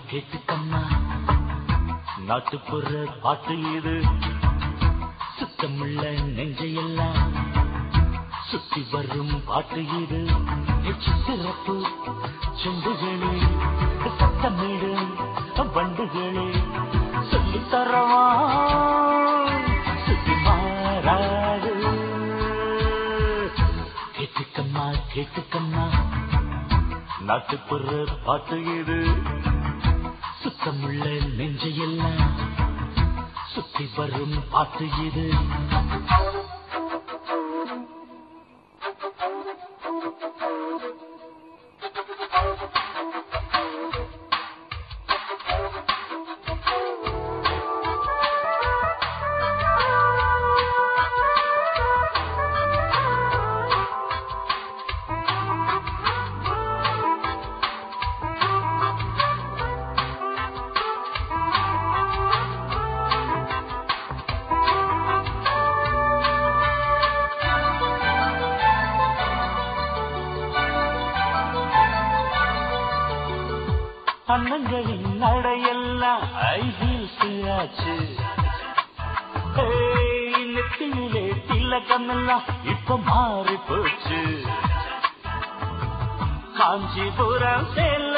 கேட்டுக்கம்மா நாட்டுப்புற பாட்டு இது சுத்தமுள்ள நெஞ்சையெல்லாம் சுத்தி வரும் பாட்டு இது சித்திரப்பு செண்டுகளே சத்தமிடு வண்டுகளே சொல்லித்தரவா சுத்தி மாறாது கேட்டுக்கம்மா கேட்டுக்கம்மா நாட்டுப்புற பாட்டு இது சுத்தமுள்ள நெஞ்சையெல்லாம் சுத்தி வரும் பாட்டு இது அண்ணங்களின் நடையெல்லாம் ஐஹீல்ஸாச்சு நெத்தியிலே திலகமெல்லாம் இப்ப மாறி போச்சு காஞ்சிபுரம் சேல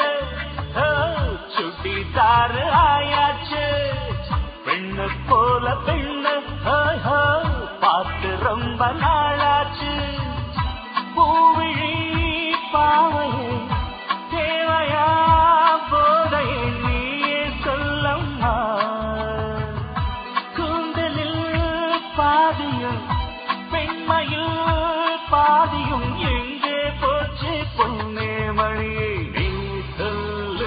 சுட்டிதாரு ஆயாச்சு பெண்ணு போல பெண்ணு பார்த்து ரொம்ப நாளாச்சு பூவிழி பாவையே தேவையா பெண்மையில் பாதியும் எங்கே போச்சு பொன்னே மணியை நீ சொல்லு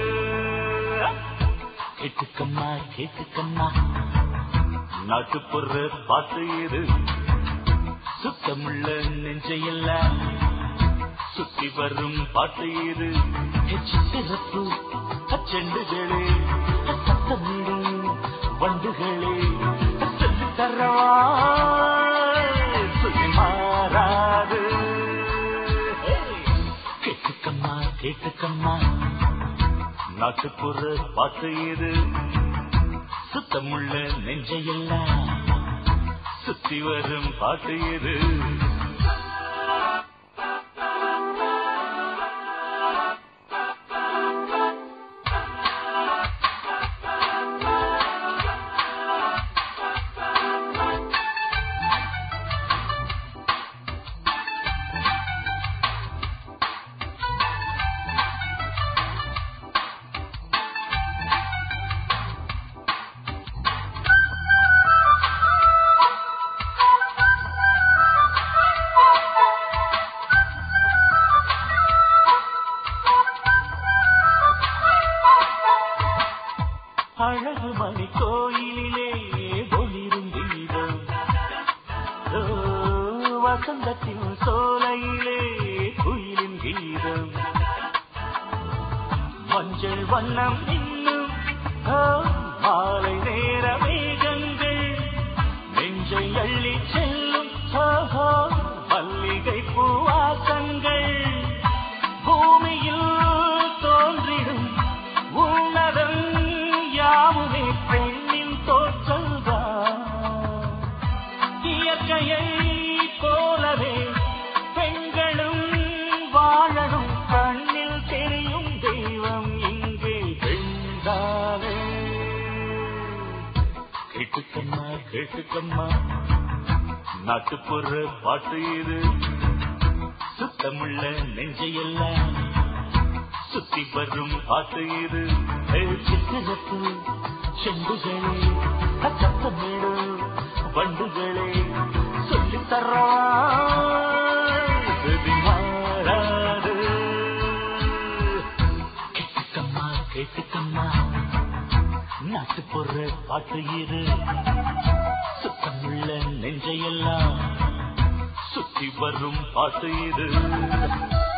கேட்டுக்கம்மா கேட்டுக்கம்மா நாட்டுப்புற பாட்டு இது சுத்தமுள்ள நெஞ்சையெல்லாம் சுத்தி வரும் பாட்டு இது சித்திரப்பு செண்டுகளே சத்தமிடு வண்டுகளே சொல்லித்தரவா சுத்தி மாறாது கேட்டுக்கம்மா கேட்டுக்கம்மா நாட்டுப்புற பாட்டு இது சுத்தமுள்ள நெஞ்சையெல்லாம் சுத்தி வரும் பாட்டு இது அழகு மணி கோயிலே ஒளிரும் கீதம் வசந்தத்தின் சோலையிலே குயிலின் கீதம் மஞ்சள் வண்ணம் இன்னும் மாலை நேர மேகங்கள் நெஞ்சை அள்ளி செல்லும் மல்லிகை பூவாசங்கள் பூமியில் தோன்றிடும் உன்னதம் யாவுமே பெண்ணின் தோற்றல்தான் இயற்கையை போலவே பெண்களும் வாழணும் கண்ணில் தெரியும் தெய்வம் இங்கே பெண்தானே கேட்டுக்கம்மா கேட்டுக்கம்மா நாட்டுப்புற பாட்டு இது சுத்தமுள்ள நெஞ்சையெல்லாம் சுத்தி வரும் பாட்டு இது சித்திரப்பு செண்டுகளே சத்தமிடு வண்டுகளே சொல்லித்தரா மாறாது கேட்டுக்கம்மா கேட்டுக்கம்மா நாட்டுப்புற பாட்டு இது சுத்தமுள்ள நெஞ்சையெல்லாம் சுத்தி வரும் பாட்டு இது